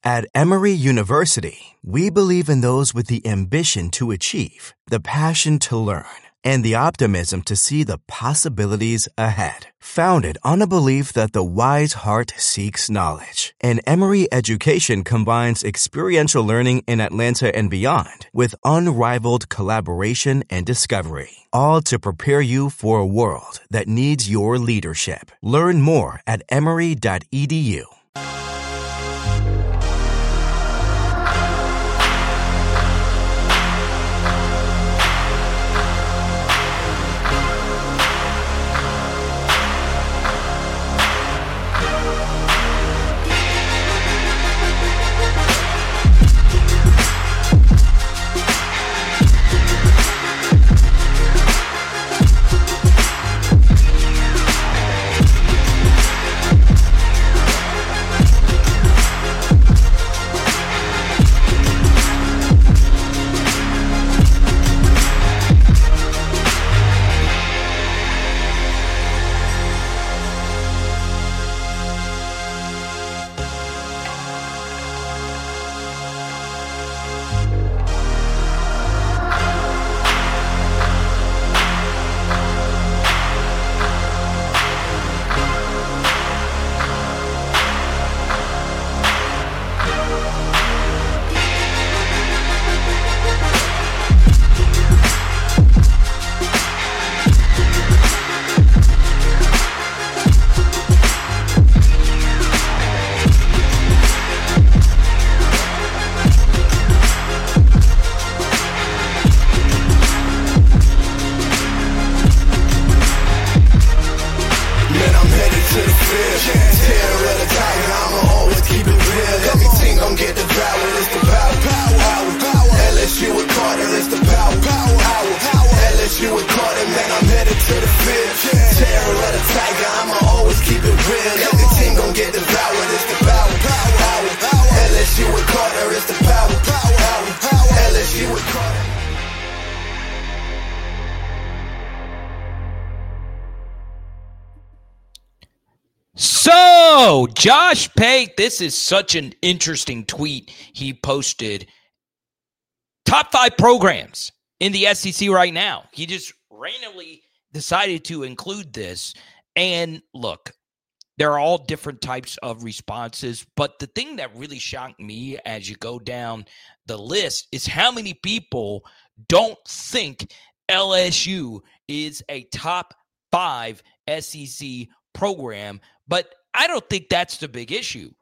At Emory University, we believe in those with the ambition to achieve, the passion to learn, and the optimism to see the possibilities ahead. Founded on a belief that the wise heart seeks knowledge, and Emory education combines experiential learning in Atlanta and beyond with unrivaled collaboration and discovery, all to prepare you for a world that needs your leadership. Learn more at emory.edu. So, Josh Pate, this is such an interesting tweet he posted. Top 5 programs in the SEC right now. He just randomly decided to include this. And look, there are all different types of responses. But the thing that really shocked me as you go down the list is how many people don't think LSU is a top 5 SEC program. But I don't think that's the big issue.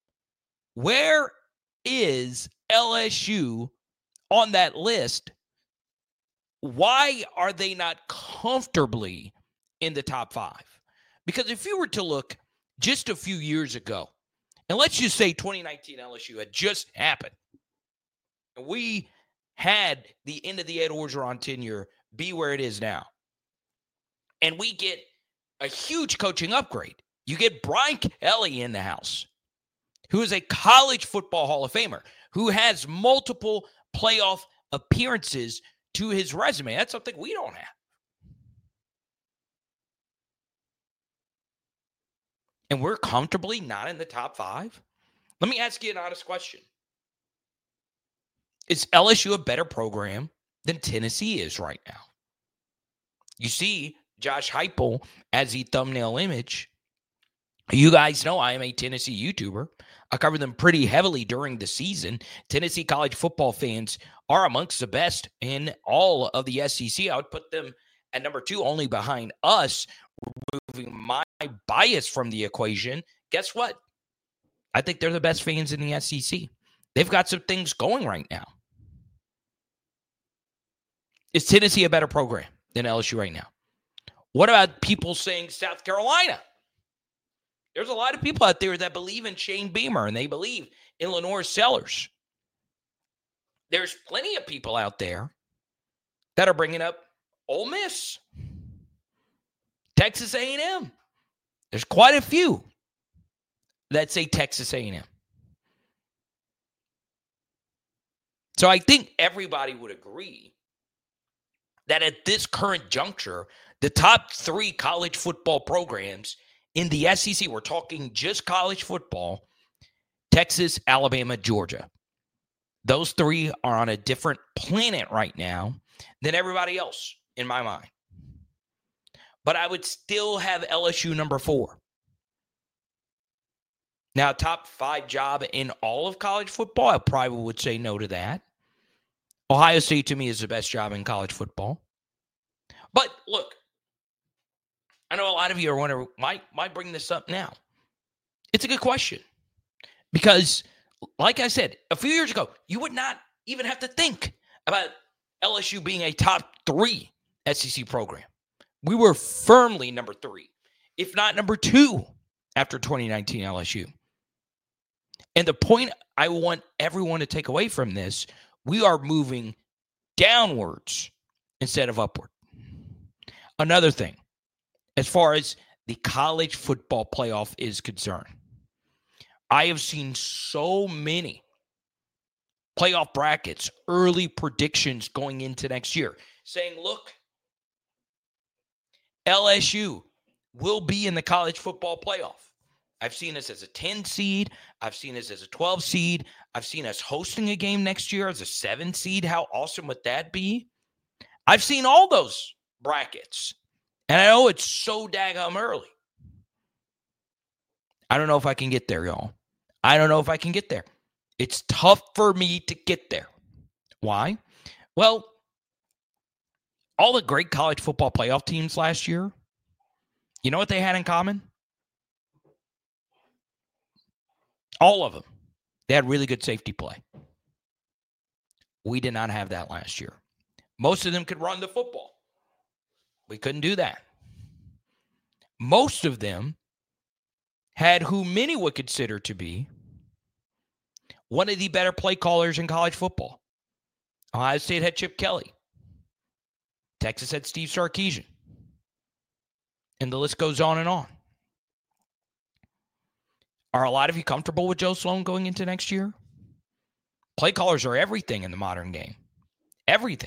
Where is LSU on that list? Why are they not comfortably in the top 5? Because if you were to look just a few years ago, and let's just say 2019 LSU had just happened, and we had the end of the Ed Orgeron tenure be where it is now, and we get a huge coaching upgrade. You get Brian Kelly in the house, who is a college football Hall of Famer, who has multiple playoff appearances to his resume. That's something we don't have. And we're comfortably not in the top 5? Let me ask you an honest question. Is LSU a better program than Tennessee is right now? You see Josh Heupel as the thumbnail image. You guys know I am a Tennessee YouTuber. I cover them pretty heavily during the season. Tennessee college football fans are amongst the best in all of the SEC. I would put them at number 2, only behind us, removing my bias from the equation. Guess what? I think they're the best fans in the SEC. They've got some things going right now. Is Tennessee a better program than LSU right now? What about people saying South Carolina? There's a lot of people out there that believe in Shane Beamer, and they believe in Lenore Sellers. There's plenty of people out there that are bringing up Ole Miss, Texas A&M. There's quite a few that say Texas A&M. So I think everybody would agree that at this current juncture, the top 3 college football programs in the SEC, we're talking just college football, Texas, Alabama, Georgia. Those three are on a different planet right now than everybody else in my mind. But I would still have LSU number 4. Now, top 5 job in all of college football, I probably would say no to that. Ohio State, to me, is the best job in college football. But, look, I know a lot of you are wondering, why bring this up now? It's a good question. Because, like I said, a few years ago, you would not even have to think about LSU being a top 3 SEC program. We were firmly number 3, if not number 2, after 2019 LSU. And the point I want everyone to take away from this, we are moving downwards instead of upward. Another thing, as far as the college football playoff is concerned, I have seen so many playoff brackets, early predictions going into next year, saying, look, LSU will be in the college football playoff. I've seen us as a 10 seed. I've seen us as a 12 seed. I've seen us hosting a game next year as a 7 seed. How awesome would that be? I've seen all those brackets. And I know it's so daggum early. I don't know if I can get there, y'all. I don't know if I can get there. It's tough for me to get there. Why? Well, all the great college football playoff teams last year, you know what they had in common? All of them. They had really good safety play. We did not have that last year. Most of them could run the football. We couldn't do that. Most of them had who many would consider to be one of the better play callers in college football. Ohio State had Chip Kelly. Texas had Steve Sarkisian. And the list goes on and on. Are a lot of you comfortable with Joe Sloan going into next year? Play callers are everything in the modern game. Everything.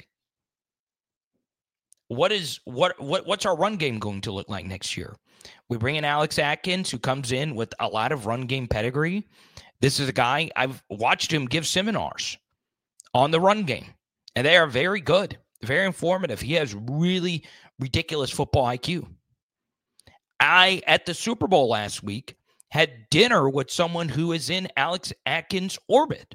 What's our run game going to look like next year? We bring in Alex Atkins, who comes in with a lot of run game pedigree. This is a guy, I've watched him give seminars on the run game, and they are very good, very informative. He has really ridiculous football IQ. At the Super Bowl last week, had dinner with someone who is in Alex Atkins' orbit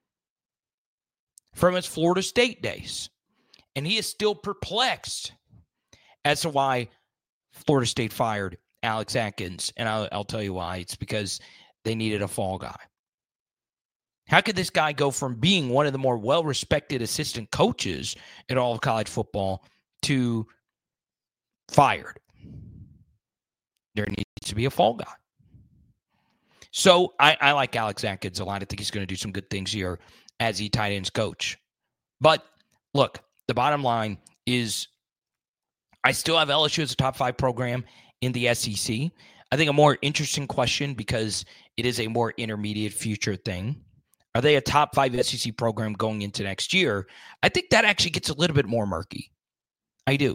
from his Florida State days. And he is still perplexed as to why Florida State fired Alex Atkins. And I'll tell you why. It's because they needed a fall guy. How could this guy go from being one of the more well-respected assistant coaches in all of college football to fired? There needs to be a fall guy. So I like Alex Atkins a lot. I think he's going to do some good things here as the tight ends coach. But look, the bottom line is I still have LSU as a top 5 program in the SEC. I think a more interesting question, because it is a more intermediate future thing. Are they a top 5 SEC program going into next year? I think that actually gets a little bit more murky. I do.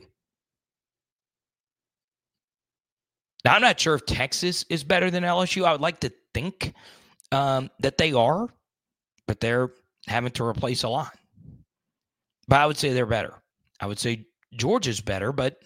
Now, I'm not sure if Texas is better than LSU. I would like to think that they are, but they're having to replace a lot. But I would say they're better. I would say Georgia's better, but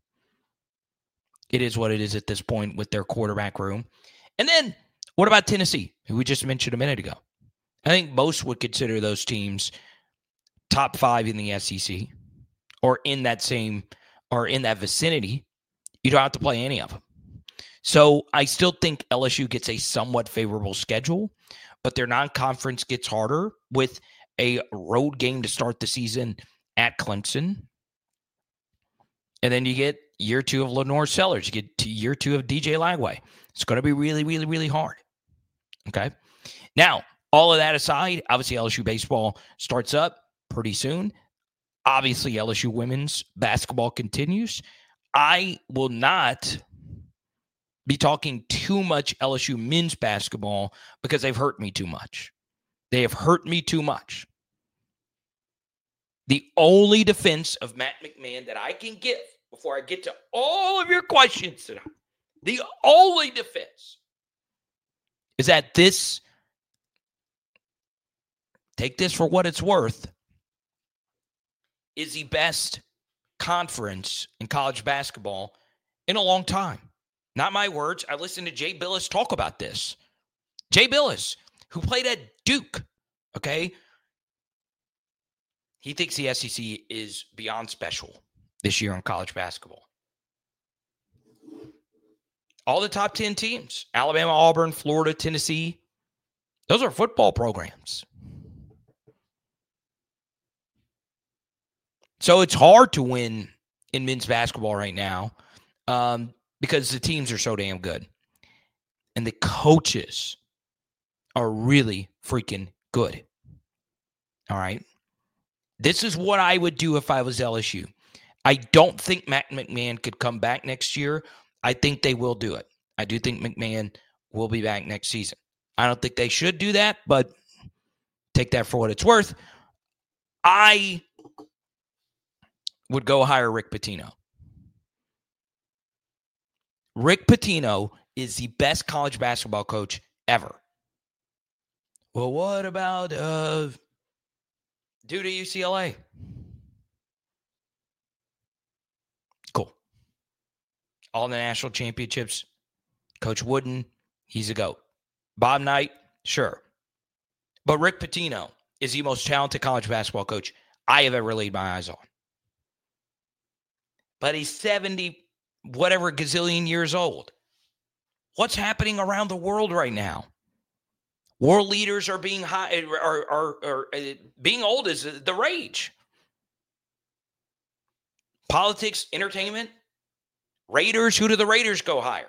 it is what it is at this point with their quarterback room. And then what about Tennessee, who we just mentioned a minute ago? I think most would consider those teams top 5 in the SEC or in that same or in that vicinity. You don't have to play any of them. So I still think LSU gets a somewhat favorable schedule, but their non-conference gets harder with a road game to start the season at Clemson. And then you get year 2 of Lenore Sellers. You get to year 2 of DJ Lagway. It's going to be really, really, really hard. Okay? Now, all of that aside, obviously LSU baseball starts up pretty soon. Obviously, LSU women's basketball continues. I will not be talking too much LSU men's basketball because they've hurt me too much. They have hurt me too much. The only defense of Matt McMahon that I can give before I get to all of your questions tonight, the only defense is that this take this for what it's worth, is the best conference in college basketball in a long time. Not my words. I listened to Jay Bilas talk about this. Jay Bilas, who played at Duke, okay? He thinks the SEC is beyond special this year in college basketball. All the top 10 teams, Alabama, Auburn, Florida, Tennessee, those are football programs. So it's hard to win in men's basketball right now because the teams are so damn good. And the coaches are really freaking good. All right. This is what I would do if I was LSU. I don't think Matt McMahon could come back next year. I think they will do it. I do think McMahon will be back next season. I don't think they should do that, but take that for what it's worth. I would go hire Rick Pitino. Rick Pitino is the best college basketball coach ever. Well, what about dude at UCLA? Cool. All the national championships. Coach Wooden, he's a GOAT. Bob Knight, sure. But Rick Pitino is the most talented college basketball coach I have ever laid my eyes on. But he's 70 whatever gazillion years old. What's happening around the world right now? World leaders are being being old is the rage. Politics, entertainment, Raiders. Who do the Raiders go hire?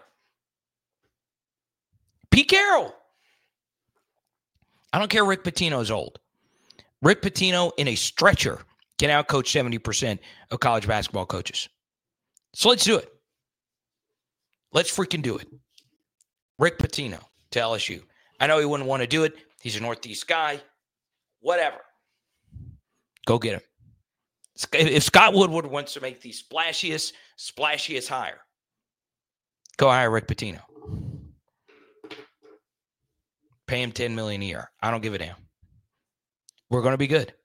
Pete Carroll. I don't care. Rick Pitino's old. Rick Pitino in a stretcher can outcoach 70% of college basketball coaches. So let's do it. Let's freaking do it. Rick Pitino to LSU. I know he wouldn't want to do it. He's a Northeast guy. Whatever. Go get him. If Scott Woodward wants to make the splashiest hire, go hire Rick Pitino. Pay him $10 million a year. I don't give a damn. We're going to be good.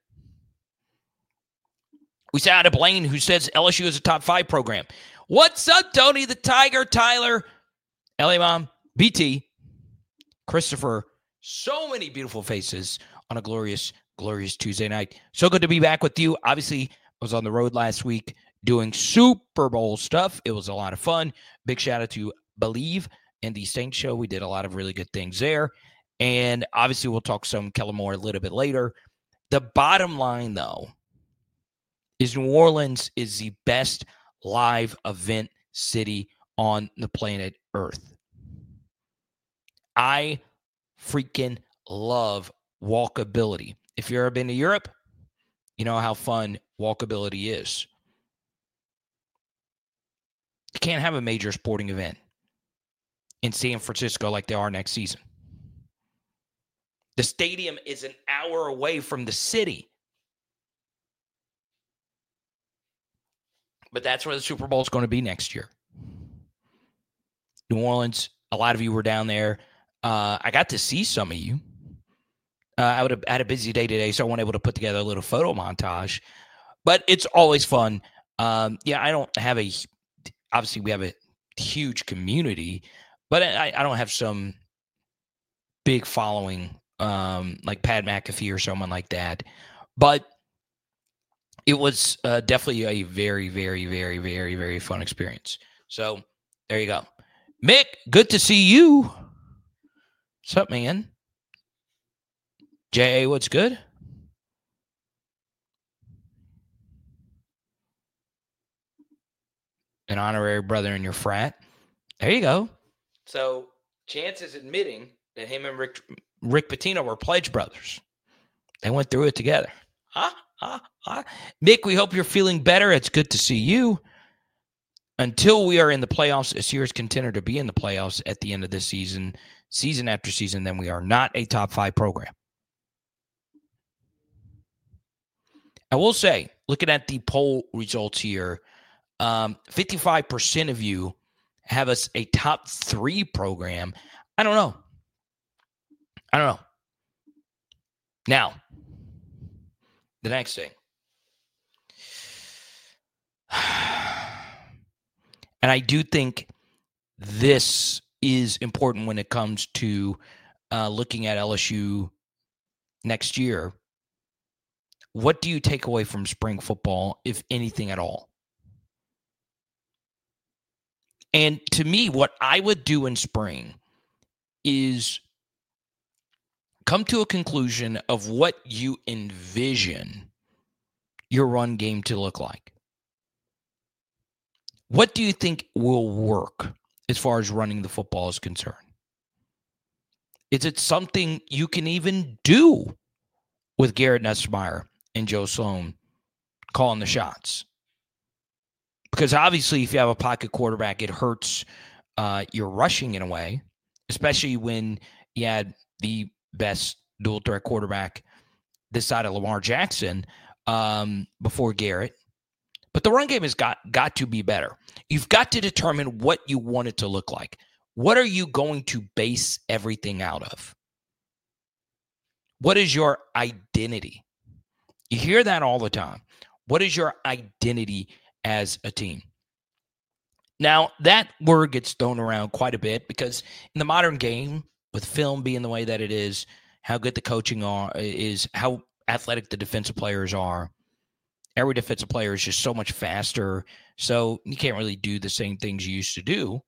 We say out of Blaine, who says LSU is a top 5 program. What's up, Tony the Tiger, Tyler, LA Mom, BT, Christopher. So many beautiful faces on a glorious, glorious Tuesday night. So good to be back with you. Obviously, I was on the road last week doing Super Bowl stuff. It was a lot of fun. Big shout out to Believe and the Saints Show. We did a lot of really good things there. And obviously, we'll talk some Kellen Moore a little bit later. The bottom line, though, is New Orleans is the best live event city on the planet Earth. I freaking love walkability. If you've ever been to Europe, you know how fun walkability is. You can't have a major sporting event in San Francisco like they are next season. The stadium is an hour away from the city. But that's where the Super Bowl is going to be next year. New Orleans, a lot of you were down there. I got to see some of you. I would have had a busy day today, so I wasn't able to put together a little photo montage. But it's always fun. I don't have obviously we have a huge community, but I don't have some big following like Pat McAfee or someone like that. But it was definitely a very, very, very, very, very fun experience. So there you go. Mick, good to see you. What's up, man? J.A., what's good? An honorary brother in your frat. There you go. So Chance is admitting that him and Rick Pitino were pledge brothers. They went through it together. Nick, we hope you're feeling better. It's good to see you. Until we are in the playoffs, a serious contender to be in the playoffs at the end of this season, season after season, then we are not a top 5 program. I will say, looking at the poll results here, 55% of you have us a top 3 program. I don't know. Now, The next thing. And I do think this is important when it comes to looking at LSU next year. What do you take away from spring football, if anything at all? And to me, what I would do in spring is come to a conclusion of what you envision your run game to look like. What do you think will work as far as running the football is concerned? Is it something you can even do with Garrett Nussmeier and Joe Sloan calling the shots? Because obviously, if you have a pocket quarterback, it hurts your rushing in a way, especially when you had the best dual threat quarterback this side of Lamar Jackson before Garrett. But the run game has got to be better. You've got to determine what you want it to look like. What are you going to base everything out of? What is your identity? You hear that all the time. What is your identity as a team? Now, that word gets thrown around quite a bit because in the modern game, with film being the way that it is, how good the coaching is, how athletic the defensive players are, every defensive player is just so much faster, so you can't really do the same things you used to do.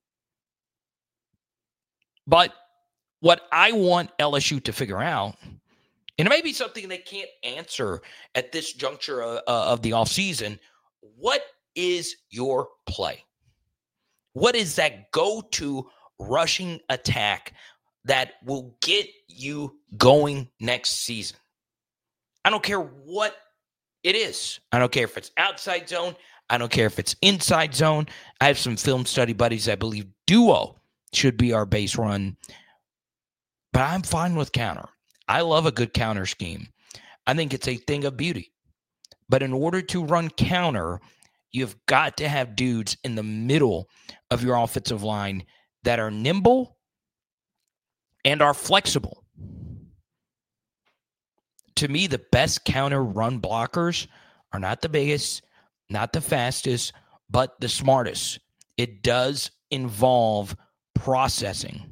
But what I want LSU to figure out, and it may be something they can't answer at this juncture of the offseason, what is your play? What is that go-to rushing attack that will get you going next season? I don't care what it is. I don't care if it's outside zone. I don't care if it's inside zone. I have some film study buddies that believe duo should be our base run. But I'm fine with counter. I love a good counter scheme. I think it's a thing of beauty. But in order to run counter, you've got to have dudes in the middle of your offensive line that are nimble and are flexible. To me, the best counter run blockers are not the biggest, not the fastest, but the smartest. It does involve processing.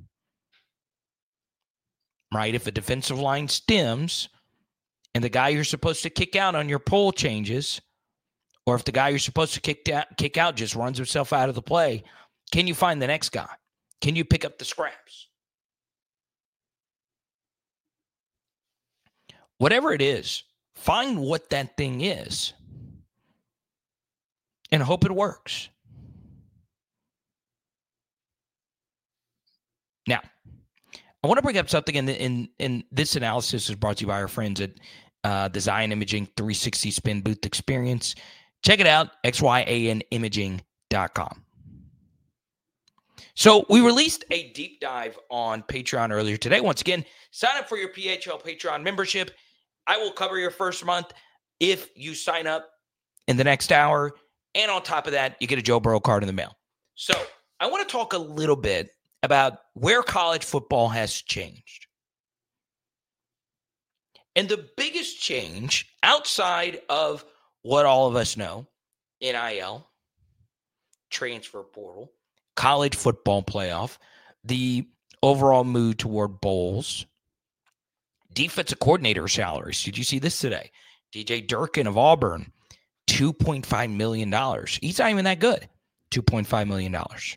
Right? If a defensive line stems and the guy you're supposed to kick out on your pull changes, or if the guy you're supposed to kick out just runs himself out of the play, can you find the next guy? Can you pick up the scraps? Whatever it is, find what that thing is and hope it works. Now, I want to bring up something in this analysis is brought to you by our friends at the Zion Imaging 360 Spin Booth Experience. Check it out, xyanimaging.com. So we released a deep dive on Patreon earlier today. Once again, sign up for your PHL Patreon membership. I will cover your first month if you sign up in the next hour. And on top of that, you get a Joe Burrow card in the mail. So I want to talk a little bit about where college football has changed. And the biggest change outside of what all of us know, NIL, transfer portal, college football playoff, the overall mood toward bowls, defensive coordinator salaries. Did you see this today? DJ Durkin of Auburn, $2.5 million. He's not even that good. $2.5 million.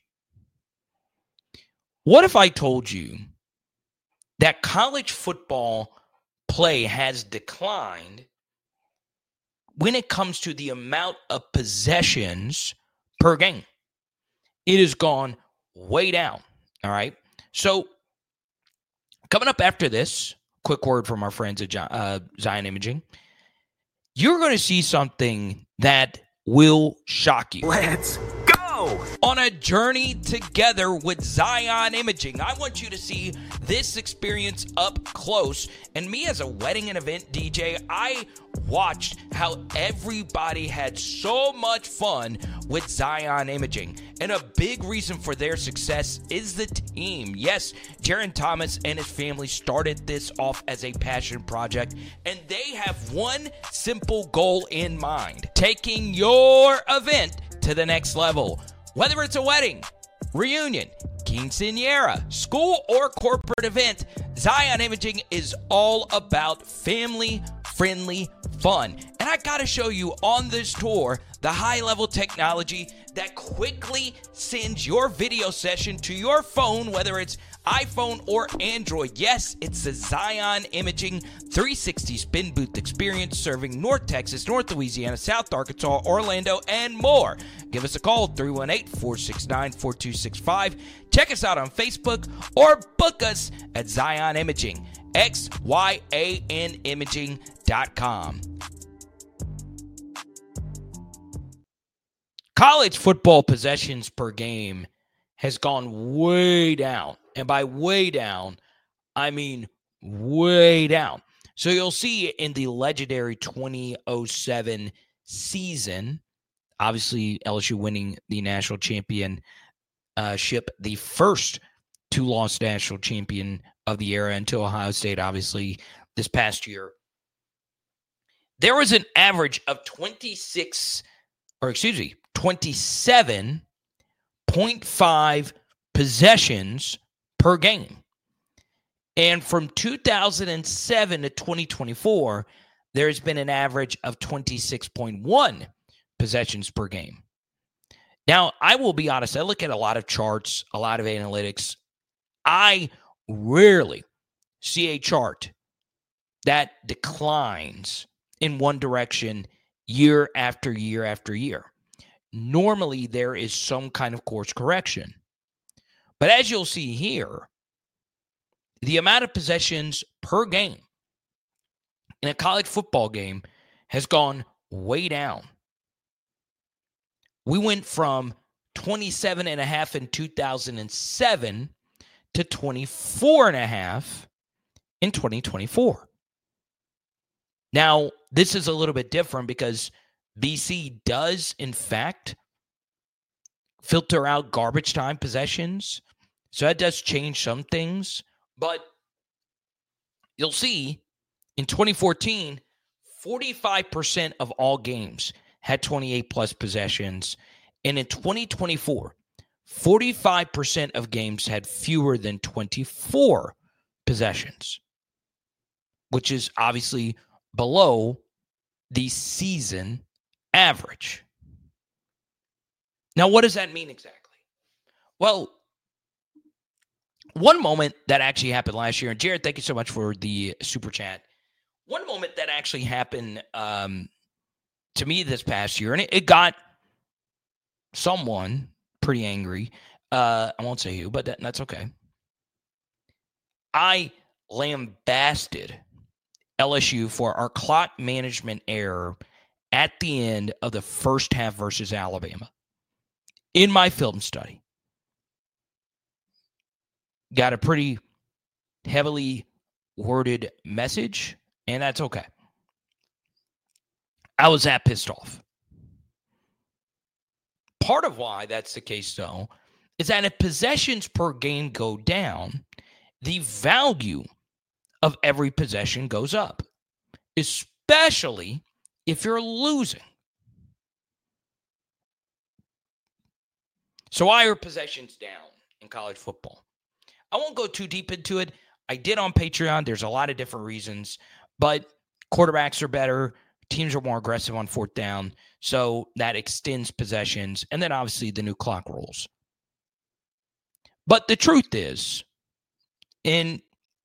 What if I told you that college football play has declined when it comes to the amount of possessions per game? It has gone way down. All right. So coming up after this, quick word from our friends at Zion Imaging. You're going to see something that will shock you. Let's go! On on a journey together with Zion Imaging. I want you to see this experience up close. And me as a wedding and event DJ, I watched how everybody had so much fun with Zion Imaging. And a big reason for their success is the team. Yes, Jaron Thomas and his family started this off as a passion project, and they have one simple goal in mind: taking your event to the next level. Whether it's a wedding, reunion, quinceañera, school, or corporate event, Zion Imaging is all about family-friendly fun. And I gotta show you on this tour the high-level technology that quickly sends your video session to your phone, whether it's iPhone or Android. Yes, it's the Zion Imaging 360 spin booth experience, serving North Texas, North Louisiana, South Arkansas, Orlando, and more. Give us a call, 318-469-4265. Check us out on Facebook or book us at Zion Imaging, XYANimaging.com. College football possessions per game has gone way down. And by way down, I mean way down. So you'll see in the legendary 2007 season, obviously LSU winning the national championship, the first two-loss national champion of the era until Ohio State, obviously, this past year. There was an average of 27.5 possessions per game. And from 2007 to 2024, there's been an average of 26.1 possessions per game. Now, I will be honest, I look at a lot of charts, a lot of analytics. I rarely see a chart that declines in one direction year after year after year. Normally, there is some kind of course correction. But as you'll see here, the amount of possessions per game in a college football game has gone way down. We went from 27.5 in 2007 to 24.5 in 2024. Now, this is a little bit different because BC does, in fact, filter out garbage time possessions. So that does change some things. But you'll see in 2014, 45% of all games had 28-plus possessions. And in 2024, 45% of games had fewer than 24 possessions, which is obviously below the season average. Now, what does that mean exactly? Well, one moment that actually happened last year, and Jared, thank you so much for the super chat. One moment that actually happened to me this past year, and it got someone pretty angry. I won't say who, but that's okay. I lambasted LSU for our clock management error at the end of the first half versus Alabama in my film study. Got a pretty heavily worded message, and that's okay. I was that pissed off. Part of why that's the case, though, is that if possessions per game go down, the value of every possession goes up, especially if you're losing. So why are possessions down in college football? I won't go too deep into it. I did on Patreon. There's a lot of different reasons, but quarterbacks are better. Teams are more aggressive on fourth down, so that extends possessions. And then obviously the new clock rules. But the truth is, and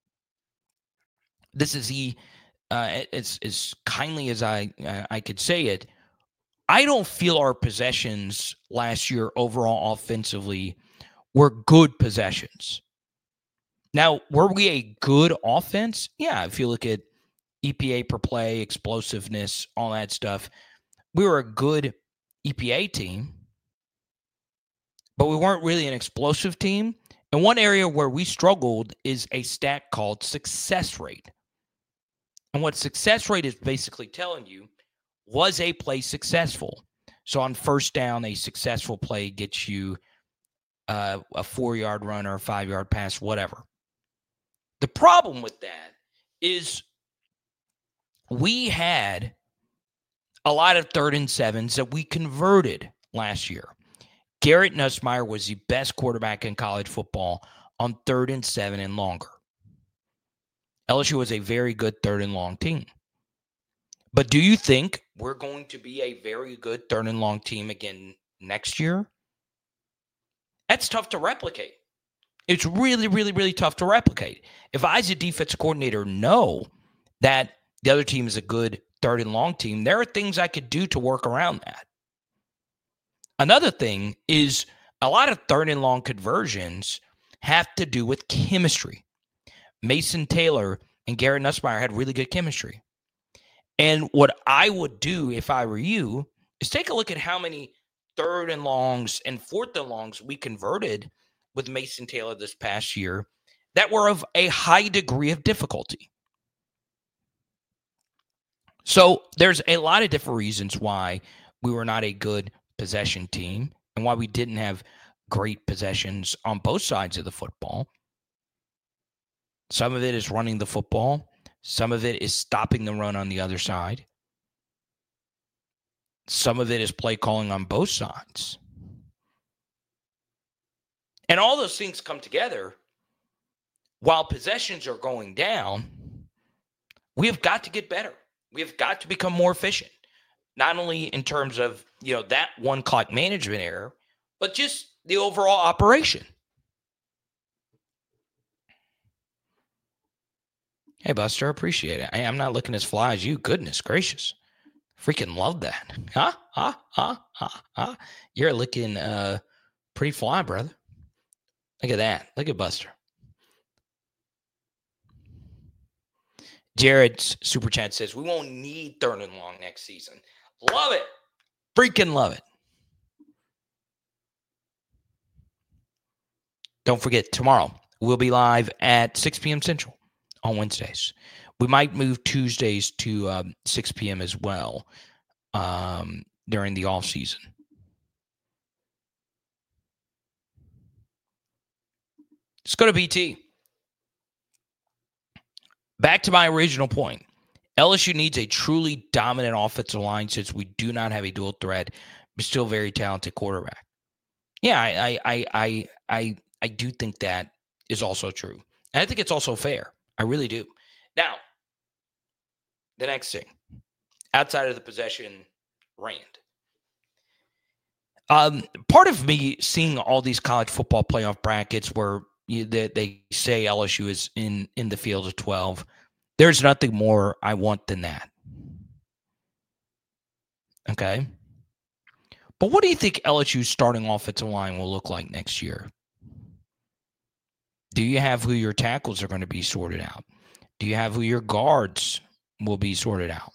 this is as kindly as I could say it, I don't feel our possessions last year overall offensively were good possessions. Now, were we a good offense? Yeah, if you look at EPA per play, explosiveness, all that stuff, we were a good EPA team. but we weren't really an explosive team. And one area where we struggled is a stat called success rate. And what success rate is basically telling you, was a play successful? So on first down, a successful play gets you a 4-yard run or a 5-yard pass, whatever. The problem with that is we had a lot of 3rd and 7s that we converted last year. Garrett Nussmeier was the best quarterback in college football on 3rd and 7 and longer. LSU was a very good 3rd and long team. But do you think we're going to be a very good 3rd and long team again next year? That's tough to replicate. It's really, really, really tough to replicate. If I, as a defensive coordinator, know that the other team is a good 3rd and long team, there are things I could do to work around that. Another thing is a lot of 3rd and long conversions have to do with chemistry. Mason Taylor and Garrett Nussmeier had really good chemistry. And what I would do if I were you is take a look at how many 3rd and longs and 4th and longs we converted with Mason Taylor this past year that were of a high degree of difficulty. So there's a lot of different reasons why we were not a good possession team and why we didn't have great possessions on both sides of the football. Some of it is running the football. Some of it is stopping the run on the other side. Some of it is play calling on both sides. And all those things come together. While possessions are going down, we have got to get better. We have got to become more efficient. Not only in terms of, that one clock management error, but just the overall operation. Hey, Buster, appreciate it. I'm not looking as fly as you. Goodness gracious. Freaking love that. You're looking pretty fly, brother. Look at that. Look at Buster. Jared's super chat says, we won't need 3rd and long next season. Love it. Freaking love it. Don't forget, tomorrow we'll be live at 6 p.m. Central on Wednesdays. We might move Tuesdays to 6 p.m. as well during the off season. Let's go to BT. Back to my original point. LSU needs a truly dominant offensive line since we do not have a dual threat, but still very talented quarterback. Yeah, I do think that is also true. And I think it's also fair. I really do. Now, the next thing, outside of the possession rant. Part of me seeing all these college football playoff brackets where they say LSU is in the field of 12, there's nothing more I want than that. Okay? But what do you think LSU's starting offensive line will look like next year? Do you have who your tackles are going to be sorted out? Do you have who your guards will be sorted out?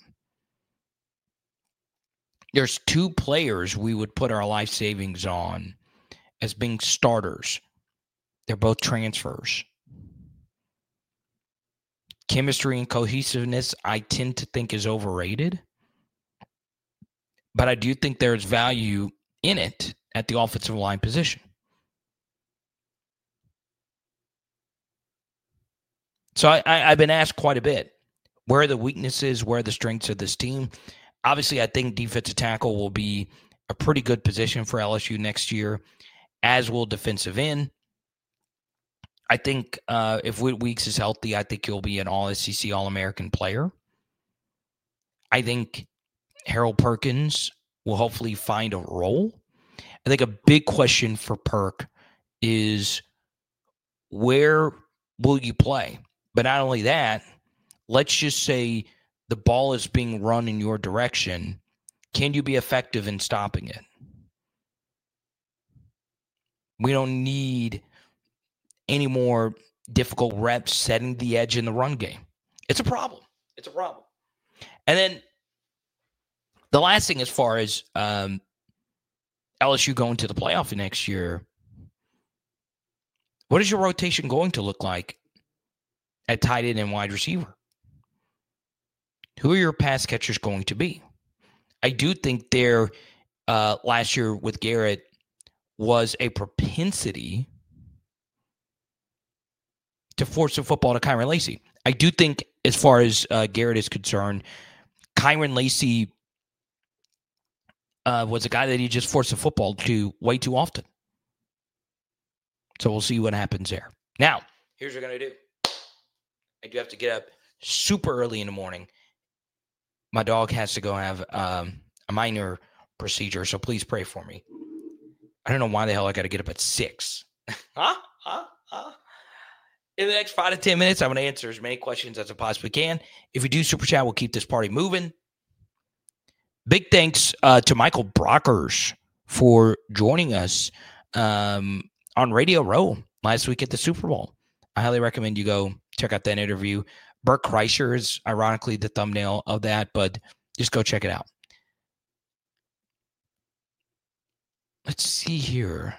There's 2 players we would put our life savings on as being starters. They're both transfers. Chemistry and cohesiveness, I tend to think, is overrated. But I do think there's value in it at the offensive line position. So I've been asked quite a bit, where are the weaknesses, where are the strengths of this team? Obviously, I think defensive tackle will be a pretty good position for LSU next year, as will defensive end. I think if Whit Weeks is healthy, I think he'll be an All-SEC, All-American player. I think Harold Perkins will hopefully find a role. I think a big question for Perk is, where will you play? But not only that, let's just say the ball is being run in your direction. Can you be effective in stopping it? We don't need any more difficult reps setting the edge in the run game. It's a problem. It's a problem. And then the last thing, as far as LSU going to the playoff next year, what is your rotation going to look like at tight end and wide receiver? Who are your pass catchers going to be? I do think there last year with Garrett was a propensity to force the football to Kyren Lacy. I do think as far as Garrett is concerned, Kyren Lacy was a guy that he just forced the football to way too often. So we'll see what happens there. Now, here's what we're going to do. I do have to get up super early in the morning. My dog has to go have a minor procedure, so please pray for me. I don't know why the hell I got to get up at 6. In the next 5 to 10 minutes, I'm going to answer as many questions as I possibly can. If you do Super Chat, we'll keep this party moving. Big thanks to Michael Brockers for joining us on Radio Row last week at the Super Bowl. I highly recommend you go check out that interview. Bert Kreischer is ironically the thumbnail of that, but just go check it out. Let's see here.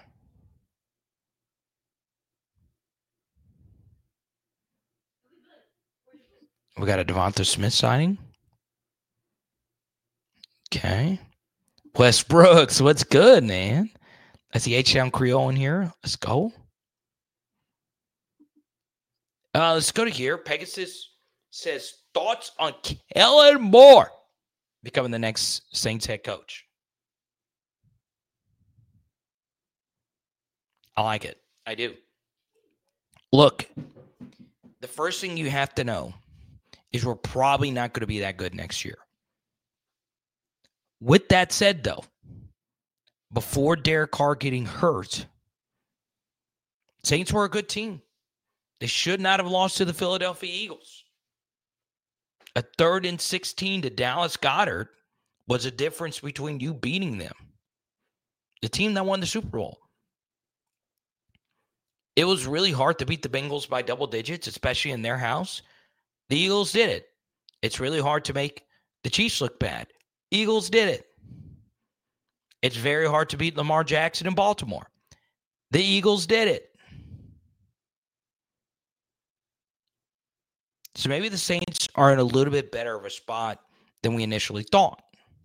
We got a Devonta Smith signing. Okay. Wes Brooks, what's good, man? I see H-Town Creole in here. Let's go. Let's go to here. Pegasus says, thoughts on Kellen Moore becoming the next Saints head coach? I like it. I do. Look, the first thing you have to know is we're probably not going to be that good next year. With that said, though, before Derek Carr getting hurt, Saints were a good team. They should not have lost to the Philadelphia Eagles. A 3rd and 16 to Dallas Goedert was a difference between you beating them. The team that won the Super Bowl. It was really hard to beat the Bengals by double digits, especially in their house. The Eagles did it. It's really hard to make the Chiefs look bad. Eagles did it. It's very hard to beat Lamar Jackson in Baltimore. The Eagles did it. So maybe the Saints are in a little bit better of a spot than we initially thought.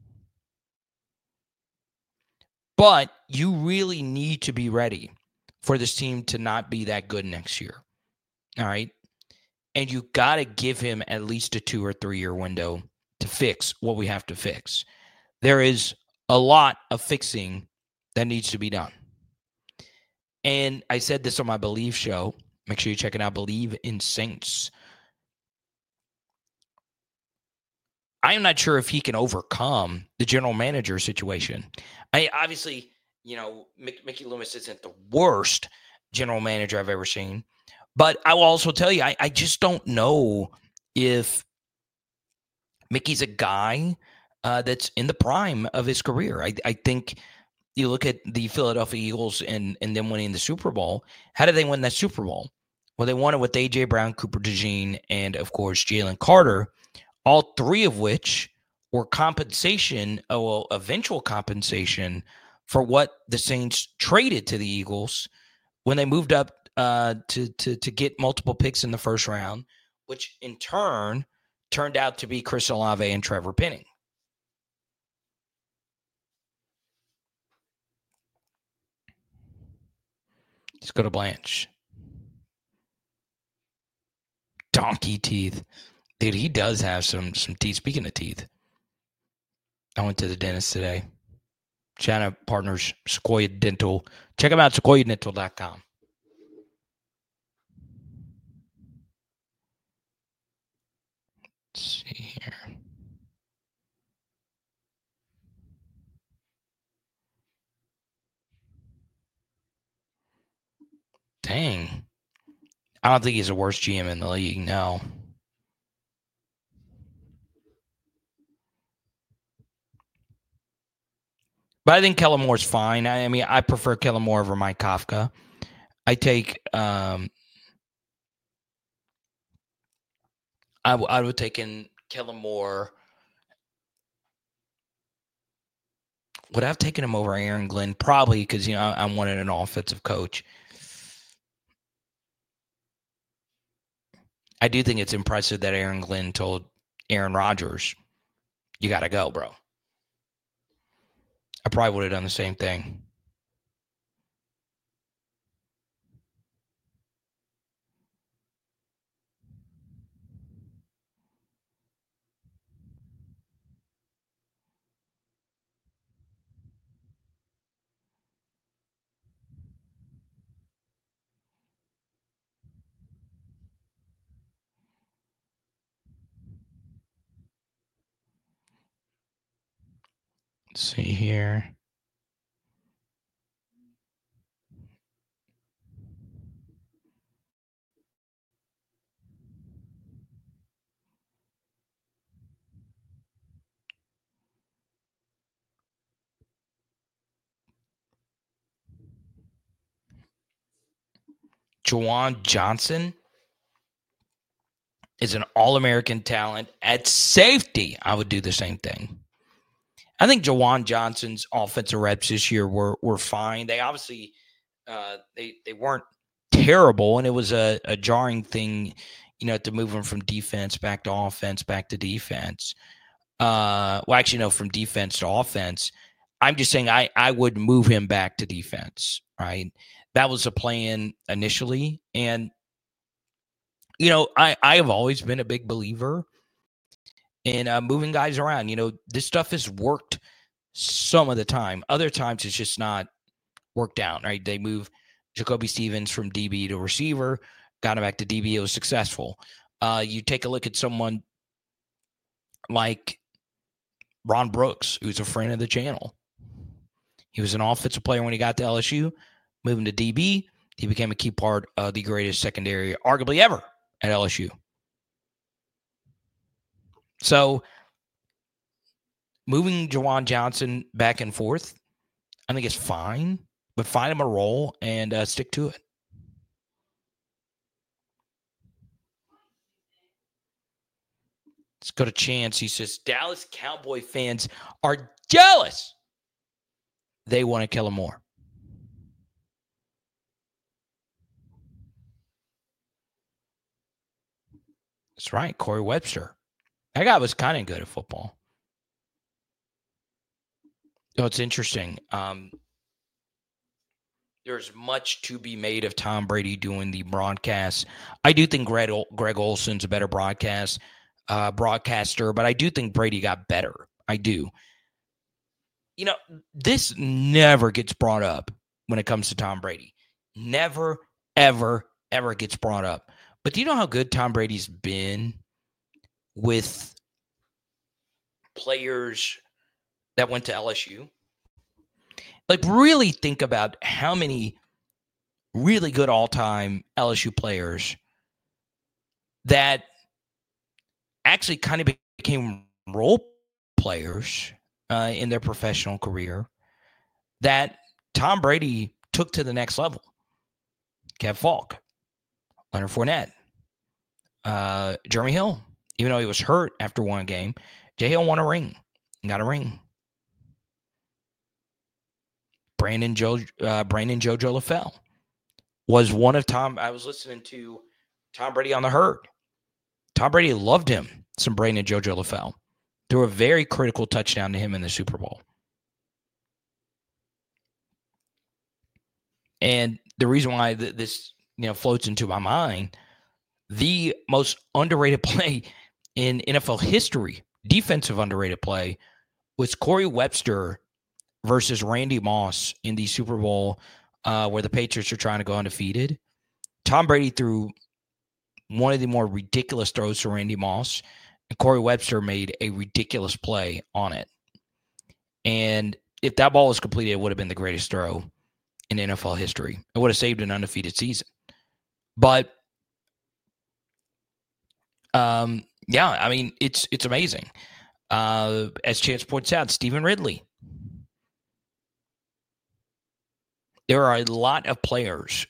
But you really need to be ready for this team to not be that good next year. All right? And you got to give him at least a 2 or 3 year window to fix what we have to fix. There is a lot of fixing that needs to be done. And I said this on my Believe show. Make sure you check it out, Believe in Saints. I am not sure if he can overcome the general manager situation. Obviously, Mickey Loomis isn't the worst general manager I've ever seen. But I will also tell you, I just don't know if Mickey's a guy that's in the prime of his career. I think you look at the Philadelphia Eagles and them winning the Super Bowl. How did they win that Super Bowl? Well, they won it with A.J. Brown, Cooper DeJean, and, of course, Jalen Carter, all 3 of which were eventual compensation for what the Saints traded to the Eagles when they moved up to get multiple picks in the first round, which in turn turned out to be Chris Olave and Trevor Penning. Let's go to Blanche. Donkey teeth. Dude, he does have some teeth. Speaking of teeth, I went to the dentist today. Shout out partners, Sequoia Dental. Check them out, sequoiadental.com. Let's see here. Dang. I don't think he's the worst GM in the league, no. But I think Kellen Moore's fine. I mean, I prefer Kellen Moore over Mike Kafka. I take I would take in Kellen Moore Would I have taken him over Aaron Glenn? Probably, because I wanted an offensive coach. I do think it's impressive that Aaron Glenn told Aaron Rodgers, "You got to go, bro." I probably would have done the same thing. Let's see here. Juwan Johnson is an All-American talent at safety. I would do the same thing. I think Juwan Johnson's offensive reps this year were fine. They obviously they weren't terrible, and it was a jarring thing, to move him from defense back to offense, back to defense. From defense to offense. I'm just saying I would move him back to defense, right? That was the plan initially. And, I have always been a big believer in moving guys around. This stuff has worked some of the time. Other times it's just not worked out, right? They move Jacoby Stevens from DB to receiver, got him back to DB. It was successful. You take a look at someone like Ron Brooks, who's a friend of the channel. He was an offensive player when he got to LSU, moving to DB. He became a key part of the greatest secondary, arguably ever, at LSU. So, moving Juwan Johnson back and forth, I think it's fine, but find him a role and stick to it. Let's go to Chance. He says, Dallas Cowboy fans are jealous. They want to kill him more. That's right, Corey Webster. That guy was kind of good at football. It's interesting. There's much to be made of Tom Brady doing the broadcast. I do think Greg Olson's a better broadcaster, but I do think Brady got better. I do. This never gets brought up when it comes to Tom Brady. Never, ever, ever gets brought up. But do you know how good Tom Brady's been with players that went to LSU? Like, really think about how many really good all-time LSU players that actually kind of became role players in their professional career that Tom Brady took to the next level. Kev Falk, Leonard Fournette, Jeremy Hill, even though he was hurt after one game, Jay Hill won a ring and got a ring. Brandon Jojo LaFell was one of Tom. I was listening to Tom Brady on the Herd. Tom Brady loved him, some Brandon Jojo LaFell. Threw a very critical touchdown to him in the Super Bowl. And the reason why this floats into my mind, the most underrated play in NFL history, defensive underrated play, was Corey Webster versus Randy Moss in the Super Bowl where the Patriots are trying to go undefeated. Tom Brady threw one of the more ridiculous throws to Randy Moss, and Corey Webster made a ridiculous play on it. And if that ball was completed, it would have been the greatest throw in NFL history. It would have saved an undefeated season. But, it's amazing. As Chance points out, Stephen Ridley. There are a lot of players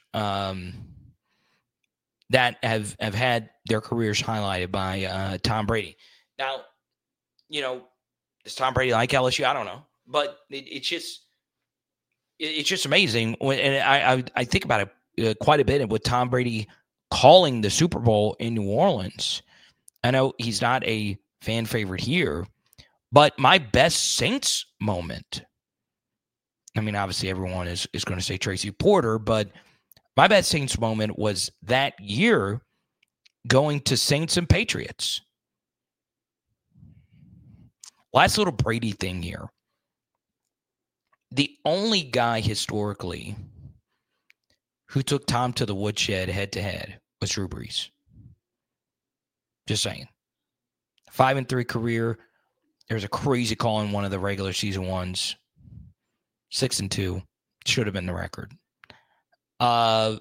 that have had their careers highlighted by Tom Brady. Now, does Tom Brady like LSU? I don't know. But it's just amazing. And I think about it quite a bit with Tom Brady calling the Super Bowl in New Orleans. I know he's not a fan favorite here, but my best Saints moment, I mean, obviously everyone is going to say Tracy Porter, but my best Saints moment was that year going to Saints and Patriots. Last little Brady thing here. The only guy historically who took Tom to the woodshed head-to-head was Drew Brees. Just saying. 5-3 career. There was a crazy call in one of the regular season ones. 6-2. Should have been the record. And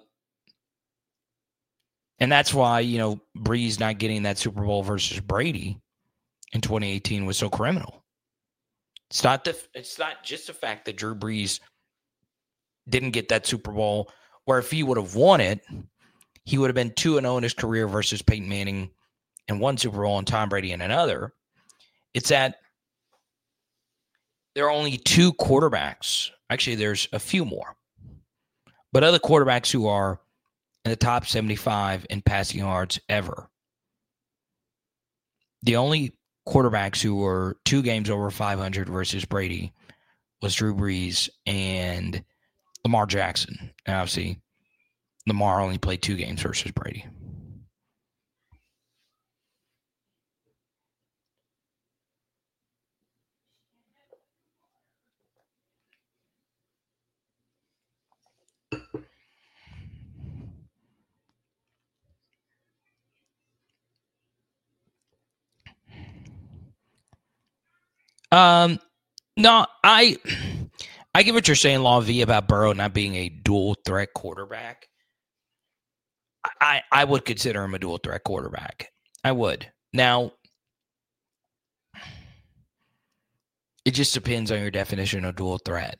that's why, Brees not getting that Super Bowl versus Brady in 2018 was so criminal. It's not just the fact that Drew Brees didn't get that Super Bowl, where if he would have won it, he would have been 2-0 in his career versus Peyton Manning and one Super Bowl and Tom Brady in another. It's that there are only two quarterbacks. Actually, there's a few more. But other quarterbacks who are in the top 75 in passing yards ever. The only quarterbacks who were 2 games over 500 versus Brady was Drew Brees and Lamar Jackson. And obviously, Lamar only played 2 games versus Brady. No, I get what you're saying, Law V, about Burrow not being a dual threat quarterback. I would consider him a dual threat quarterback. I would. Now, it just depends on your definition of dual threat.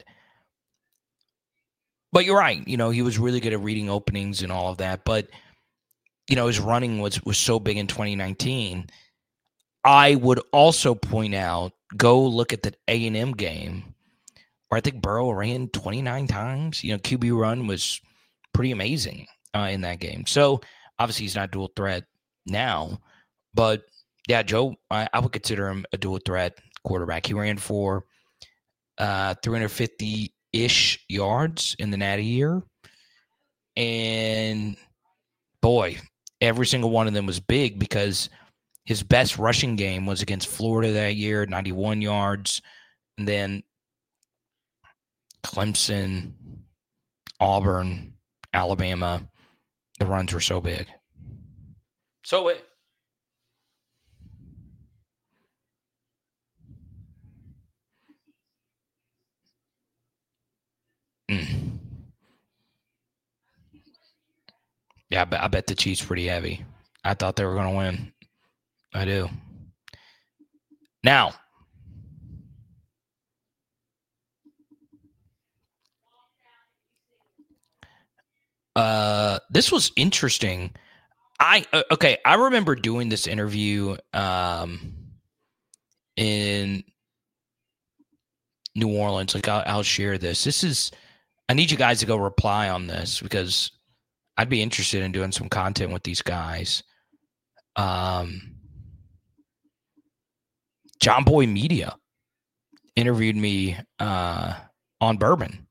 But you're right. He was really good at reading openings and all of that. But, his running was so big in 2019. I would also point out, go look at the A&M game where I think Burrow ran 29 times. QB run was pretty amazing in that game. So, obviously, he's not dual threat now. But, yeah, Joe, I would consider him a dual threat quarterback. He ran for 350-ish yards in the Natty year. And, boy, every single one of them was big because his best rushing game was against Florida that year, 91 yards. And then Clemson, Auburn, Alabama, the runs were so big. So it. Yeah, I bet the Chiefs pretty heavy. I thought they were going to win. I do. Now, this was interesting. I remember doing this interview in New Orleans. Like, I'll share this. I need you guys to go reply on this because I'd be interested in doing some content with these guys. John Boy Media interviewed me on Bourbon.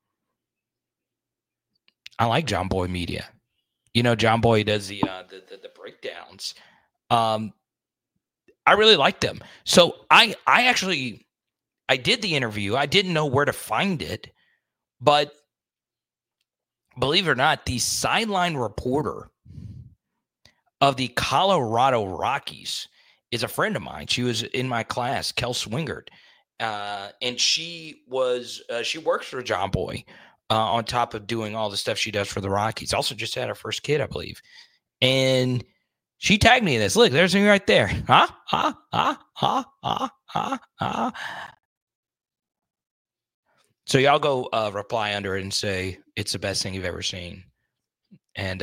I like John Boy Media. John Boy does the breakdowns. I really like them. So I did the interview. I didn't know where to find it, but believe it or not, the sideline reporter of the Colorado Rockies is a friend of mine. She was in my class, Kel Swingard, and she works for John Boy on top of doing all the stuff she does for the Rockies. Also just had her first kid, I believe. And she tagged me in this. Look, there's me right there. So y'all go reply under it and say it's the best thing you've ever seen. And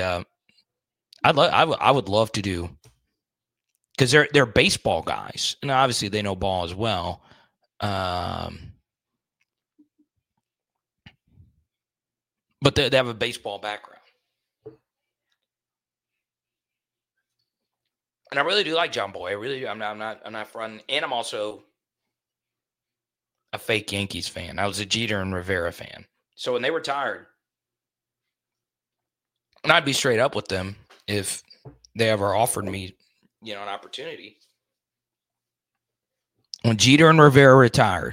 I would love to do, because they're baseball guys, and obviously they know ball as well. But they have a baseball background. And I really do like John Boy. I really do. I'm not fronting. And I'm also a fake Yankees fan. I was a Jeter and Rivera fan. So when they retired, and I'd be straight up with them if they ever offered me, an opportunity. When Jeter and Rivera retired,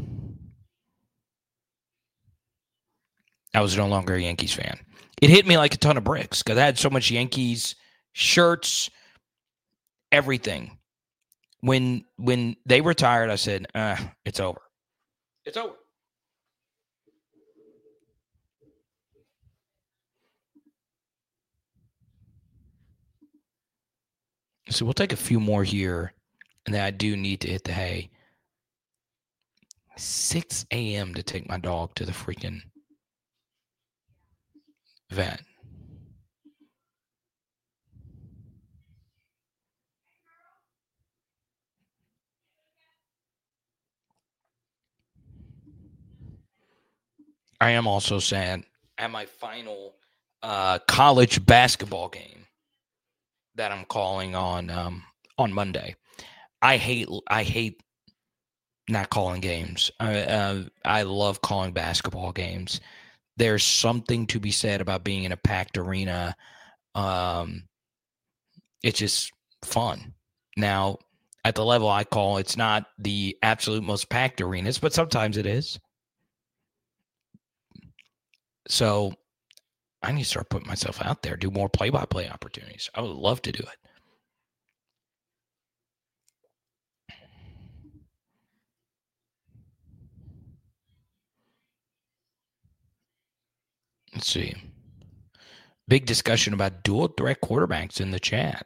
I was no longer a Yankees fan. It hit me like a ton of bricks because I had so much Yankees shirts, everything. When they retired, I said, it's over. It's over. So we'll take a few more here, and then I do need to hit the hay. 6 a.m. to take my dog to the freaking vet. I am also sad at my final college basketball game that I'm calling on Monday. I hate not calling games. I love calling basketball games. There's something to be said about being in a packed arena. It's just fun. Now, at the level I call, it's not the absolute most packed arenas, but sometimes it is. So I need to start putting myself out there, do more play-by-play opportunities. I would love to do it. Let's see. Big discussion about dual threat quarterbacks in the chat.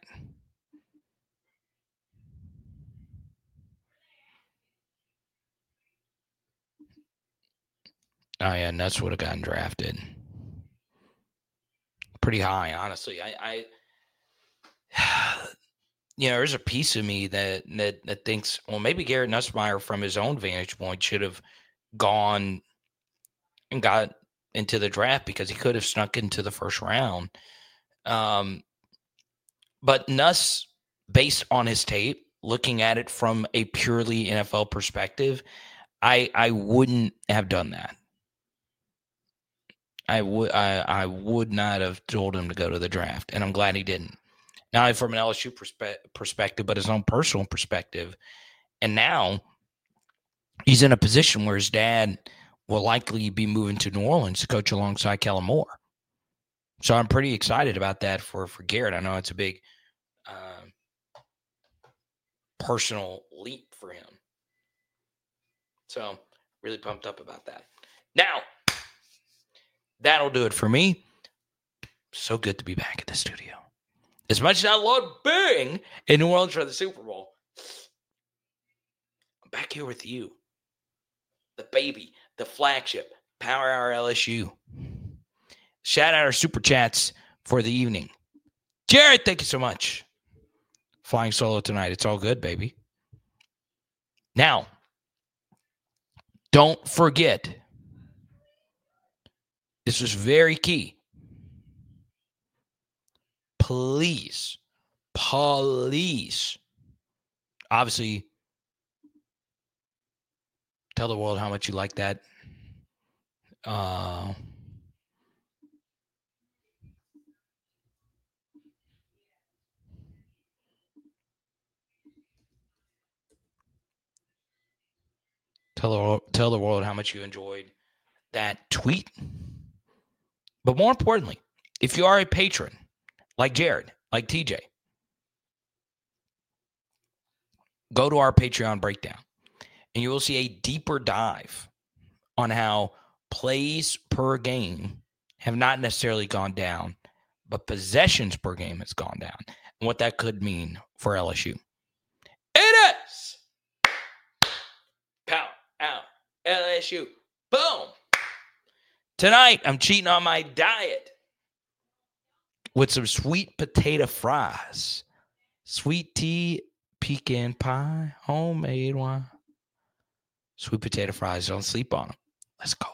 Oh, yeah, Nuts would have gotten drafted. Pretty high, honestly. I there's a piece of me that thinks, well, maybe Garrett Nussmeier, from his own vantage point, should have gone and got into the draft because he could have snuck into the first round. But Nuss, based on his tape, looking at it from a purely NFL perspective, I wouldn't have done that. I would not have told him to go to the draft, and I'm glad he didn't. Not only from an LSU perspective, but his own personal perspective. And now he's in a position where his dad will likely be moving to New Orleans to coach alongside Kellen Moore. So I'm pretty excited about that for Garrett. I know it's a big personal leap for him. So really pumped up about that. Now, that'll do it for me. So good to be back at the studio. As much as I love being in New Orleans for the Super Bowl, I'm back here with you. The baby, the flagship, Power Hour LSU. Shout out our super chats for the evening. Jared, thank you so much. Flying solo tonight. It's all good, baby. Now, don't forget, this is very key. Please, obviously, tell the world how much you like that. Tell the world how much you enjoyed that tweet. But more importantly, if you are a patron, like Jared, like TJ, go to our Patreon breakdown, and you will see a deeper dive on how plays per game have not necessarily gone down, but possessions per game has gone down, and what that could mean for LSU. It is Power Out LSU. Boom. Tonight, I'm cheating on my diet with some sweet potato fries, sweet tea, pecan pie, homemade one. Sweet potato fries. Don't sleep on them. Let's go.